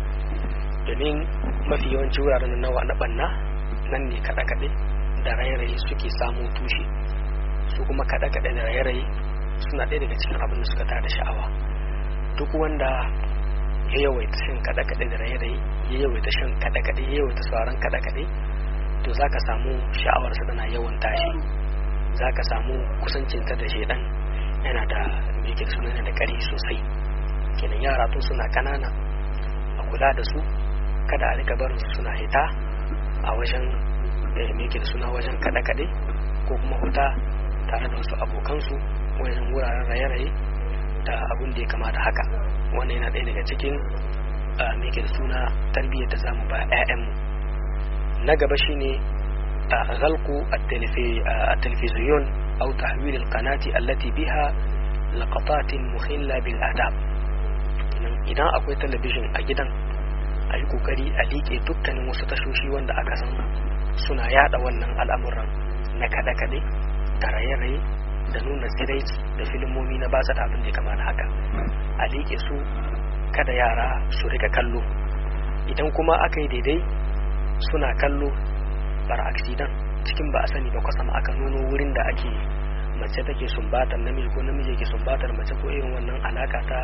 domin mafi yawanci wuraren nawa na banna nan ne kaɗe-kaɗe da rairayi suke samu tushe, su kuma kaɗe-kaɗe da rairayi suna ɗaya daga cikin abin da suka tada sha'awa. Duk wanda ya yawaita shan kaɗe-kaɗe da rairayi, ya yawaita shan kaɗe-kaɗe, ya yawaita sauran kaɗe-kaɗe, to za ka samu sha'awarsa tana yawan tashi, za ka samu kusancinta da shaidan yana da mai ke suna da ƙari sosai. Kenan yara tun suna ƙanana a kula da su, kada a rika barin su suna hita a wajen mai ke suna wajen kaɗe-kaɗe ko kuma huta tare da wasu abokansu wajen wuraren raye-raye da abin da ya kama da haka. Wannan yana ɗaya daga cikin mai ke suna tarbiyyar da zamu ba 'ya'yanmu. Na gaba shine ghalqu at-television aw tahwil al-qanati allati biha laqatatin mukhilla bil adab. Idan akwai talabijin a gidan a yi kokari a liƙe dukkanin wasu tashoshi wanda aka san suna yada wannan al'amuran na kaɗe-kaɗe da raye-raye da nuna tsiraici da filimomi na basa da abin da ya kama da haka, a liƙe su kada yara su rika kallo. Idan kuma aka yi daidai suna kallo bar accident cikin ba a sani ba kwasam aka nuno wurin da ake mace take sumbatar namiji ko namiji yake sumbatar mace ko irin wannan alaka ta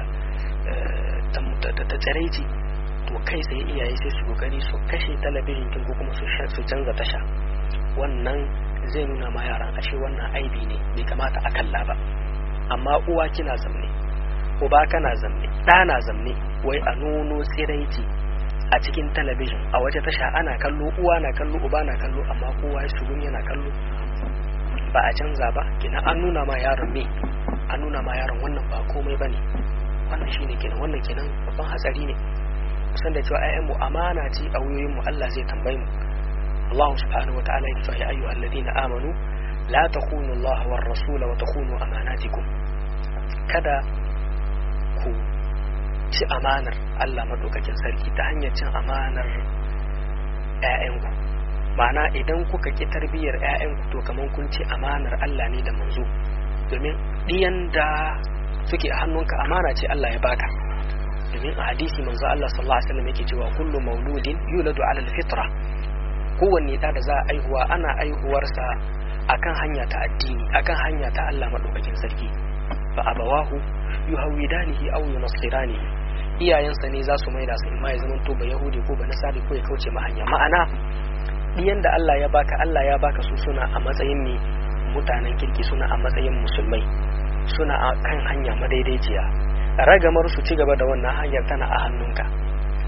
ta tsiraici, to kai sai iyaye sai su kokari su kashe talabijin kin ko kuma su canza tasha. Wannan zai nuna ma yaran ashe wannan aibi ne bai kamata a kalla ba. Amma uwa kina zamne, uba kana zamne, ɗa na zamne, wai a nuno tsiraici a cikin talabijin a waje tasha ana kallo, uwa na kallo, uba na kallo, amma kowa ya shugun yana kallo ba a canza ba. Kina an nuna ma yaron me an nuna ma yaron wannan ba komai bane. Wannan shine kenan, wannan kenan babban hatsari ne. Kusan da cewa ayyan mu amana ce a wuyoyin mu, Allah zai tambaye mu. Allah subhanahu wataala ya ce ya ayyuhal ladina amanu la takhunu Allah war rasul wa takhunu amanatikum. Kada ku ci amanar Allah madaukakin sarki ta hanyar cin amanar ƴaƴanku. Ma'ana idan kuka ki tarbiyyar ƴaƴanku to kaman kun ci amanar Allah ne da manzo, domin diyan da suke a hannunka amana ce Allah ya baka. Domin a hadisi manzo Allah sallallahu alaihi wasallam yake cewa kullu mauludin yuladu ala alfitra, kowanne da da za a aihuwa ana aihuwarsa akan hanya ta addini, akan hanya ta Allah madaukakin sarki. Fa abawahu yuhawidanihi aw yunassiranihi, iyayensa ne za su maida su imma ya zama to ba yahudi ko ba nasari ko ya kauce ma hanya. Ma'ana diyan da Allah ya baka, Allah ya baka su suna a matsayin ne mutanen kirki, suna a matsayin musulmai, suna a kan hanya madaidaiciya. Ragamar su ci gaba da wannan hanyar tana a hannunka.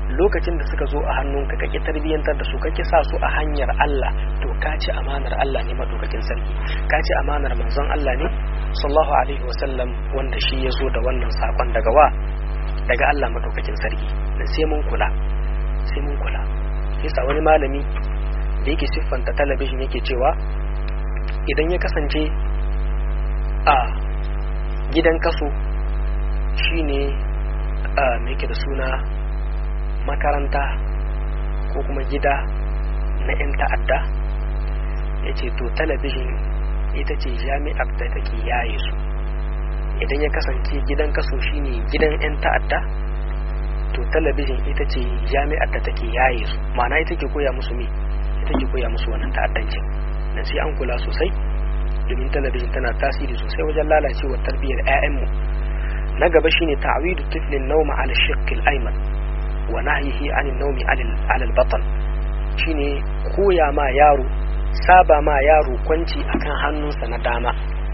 lokacin da suka zo a hannunka kake tarbiyantar da su kake sa su a hanyar Allah to ka ci amanar Allah ne madaukakin sarki, ka ci amanar manzon Allah ne sallallahu alaihi wasallam wanda shi ya zo da wannan sakon daga wa daga Allah madaukakin sarki. Dan sai mun kula sai mun kula yasa wani malami da yake siffanta talabijin yake cewa idan ya kasance a gidan kaso shine a me yake da suna makaranta ko kuma gida na 'yan ta'adda, ya ce to talabijin ita ce jami'ar da take yaye su. Idan ya kasance gidan kaso shine gidan 'yan ta'adda, to talabijin ita ce jami'ar da take yaye su, ma'ana ita ke koya musu me ita ke koya musu wannan ta'addancin. Dan sai an kula sosai domin talabijin tana tasiri sosai wajen lalacewar tarbiyyar 'ya'yanmu. Na gaba shine ta'widu tiflin nawma ala shiqqil ayman wa nahyihi anin nawmi ala al-batan, shine koya ma yaro, saba ma yaro kwanci akan hannunsa na dama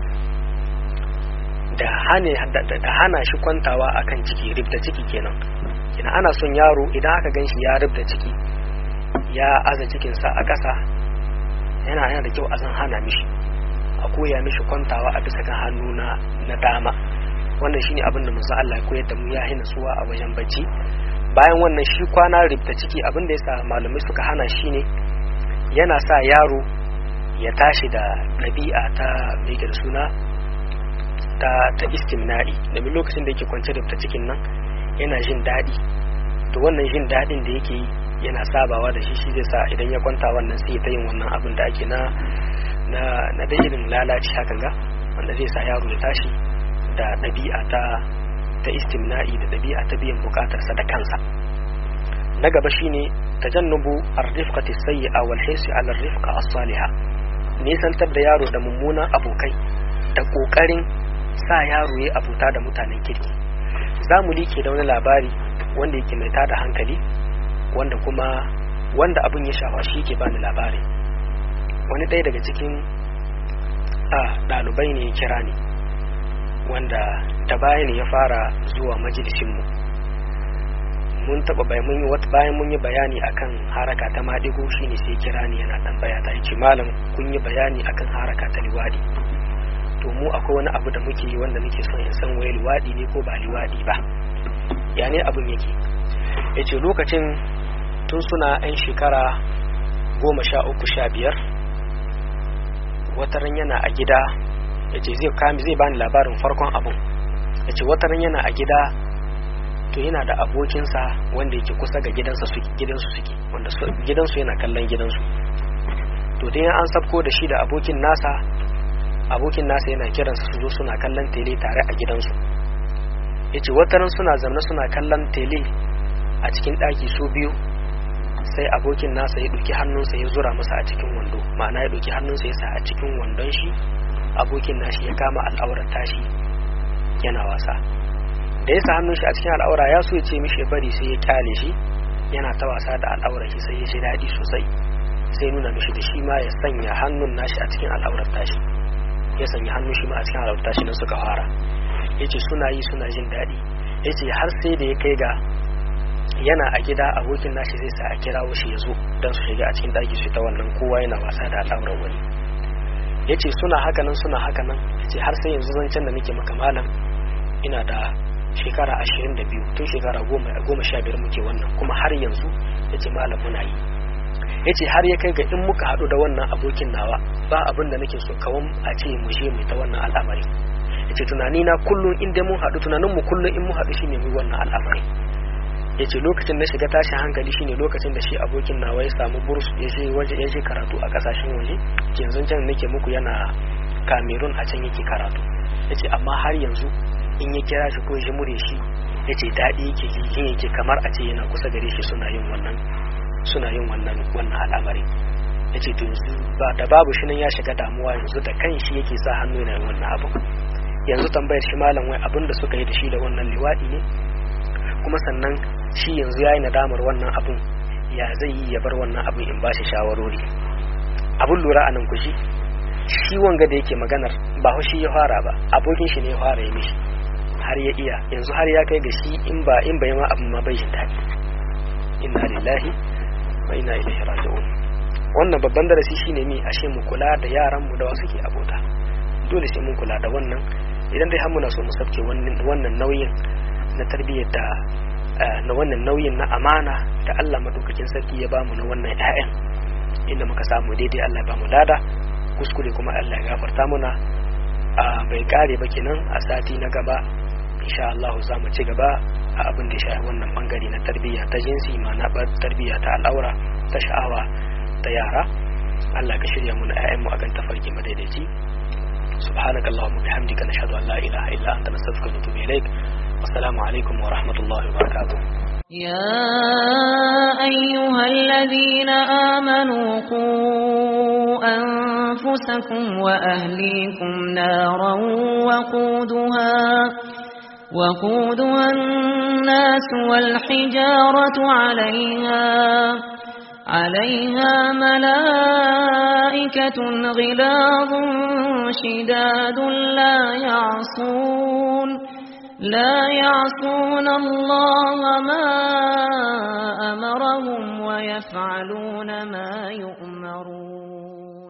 da hane da hana shi kwantawa akan ciki, ribda ciki kenan. Kina ana son yaro idan aka ganshi ya ribda ciki ya aza cikin sa a ƙasa, yana yana da kyau a san hana mishi, a koya mishi kwantawa a bisa kan hannu na na dama. Wannan shine abin da manzo Allah ya koyar da mu, ya hina suwa a wajen bacci. Bayan wannan shi kwana ribta ciki, abin da yasa malamai suka hana shi ne yana sa yaro ya tashi da ɗabi'a ta mai da suna ta ta istimna'i. Domin lokacin da yake kwance ribta cikin nan yana jin daɗi, to wannan jin daɗin da yake yi yana sabawa da shi, shi zai sa idan ya kwanta wannan sai ta yin wannan abin da ake na na na da irin lalaci hakan ga, wanda zai sa yaro ya tashi da ɗabi'a ta ta istimna'i, da ɗabi'a ta biyan bukatarsa da kansa. Na gaba shine tajannubu ar-rifqati sayyi'a wal hirsi 'ala ar-rifqa as-salihah, nisantar da yaro da mummunan abokai da kokarin sa yaro ya abuta da mutanen kirki. Zamu like da wani labari wanda yake mai tada hankali, wanda kuma wanda abun ya shafa shi yake bani labari. Wani ɗaya daga cikin a ɗalibai ne ya kira ni, wanda da bayan ya fara zuwa majalisinmu. Mun taba bayan mun yi wata bayan mun yi bayani akan haraka ta madigo, shine sai kira ni yana tambaya ta, yace malam kun yi bayani akan haraka ta liwadi, to mu akwai wani abu da muke yi wanda muke son in san wai liwadi ne ko ba liwadi ba, ya ne abun yake. Yace lokacin tun suna yan shekara goma sha uku sha biyar, wataran yana a gida, yace zai kami zai bani labarin farkon abun. Yace wataran yana a gida, to yana da abokinsa wanda yake kusa ga gidansa suke gidansu suke wanda gidansu yana kallon gidansu. To dai an sabko da shi da abokin nasa, abokin nasa yana kiransa su zo suna kallon tele tare a gidansu. Yace wataran suna zamna suna kallon tele a cikin daki su biyu, sai abokin nasa ya duki hannunsa ya zura masa a cikin wando, ma'ana ya duki hannunsa ya sa a cikin wandon shi, abokin nashi ya kama al'aurar tashi yana wasa. Da ya sa hannun shi a cikin al'aura ya so ya ce mishi ya bari, sai ya kyale shi yana ta wasa da al'aurar shi, sai ya ji daɗi sosai, sai nuna mishi da shi ma ya sanya hannun nashi a cikin al'aurar tashi, ya sanya hannun shi ma a cikin al'aurar tashi, nan suka fara. Yace suna yi suna jin daɗi, yace har sai da ya kai ga yana a gida abokin nashi zai sa a kirawo shi ya zo don su shiga a cikin ɗaki su ta wannan kowa yana wasa da al'aurar wani. Yace suna haka nan suna haka nan, yace har sai yanzu zancen da nake maka malam ina da shekara ashirin da biyu, tun shekara goma sha biyar muke wannan, kuma har yanzu yace malam muna yi. Yace har ya kai ga in muka haɗu da wannan abokin nawa ba abin da nake so kawai a ce mu je mu ta wannan al'amari. Yace tunani na kullum in dai mun haɗu, tunanin mu kullum in mun haɗu shine mu wannan al'amari. Yace lokacin da shiga tashin hankali shine lokacin da shi abokin nawa ya samu burs, ya je waje ya je karatu a kasashen waje, yanzu can nake muku yana Cameroon, a can yake karatu. Yace amma har yanzu in ya kira shi ko ya mure shi, yace daɗi yake ji, yake kamar a ce yana kusa gare shi suna yin wannan suna yin wannan wannan al'amari. Yace to yanzu ba da babu shi nan ya shiga damuwa, yanzu da kanshi yake sa hannu yana yin wannan abu. Yanzu tambayar shi malam wai abin da suka yi da shi da wannan liwadi ne, kuma sannan shi yanzu yayi nadamar wannan abun, ya zai yi ya bar wannan abun in ba shi shawarori. Abun lura anan ku shi shi wanga da yake maganar ba shi ya fara ba, abokin shi ne ya fara yi mishi har ya iya, yanzu har ya kai ga shi in ba in bai ma abin ma bai jin daɗi. inna lillahi wa inna ilaihi raji'un. Wannan babban darasi shine mi ashe mu kula da yaran mu da wasu ke abota. Dole sai mun kula da wannan idan dai har muna so mu sabke wannan wannan nauyin na tarbiyyar da na wannan nauyin na amana da Allah madaukakin sarki ya bamu na wannan ƴaƴan, inda muka samu daidai Allah ya bamu lada, kuskure kuma Allah ya gafarta muna. a bai kare ba kenan, a sati na gaba insha Allah za mu ci gaba a abin da ya shafi wannan bangare na tarbiyya ta jinsi, ma na tarbiyya ta al'aura, ta sha'awa ta yara. Allah ka shirya mu na ƴaƴanmu akan tafarki madaidaici. subhanakallahumma bihamdika nashhadu an la ilaha illa anta nastaghfiruka wa natubu ilaik. assalamu alaikum wa rahmatullahi wa barakatuh. يا أيها الذين آمنوا قوا أنفسكم وأهليكم نارا وقودها وقودها الناس والحجارة عليها عليها ملائكة غلاظ شداد لا يعصون لا يعصون الله ما أمرهم ويفعلون ما يؤمرون.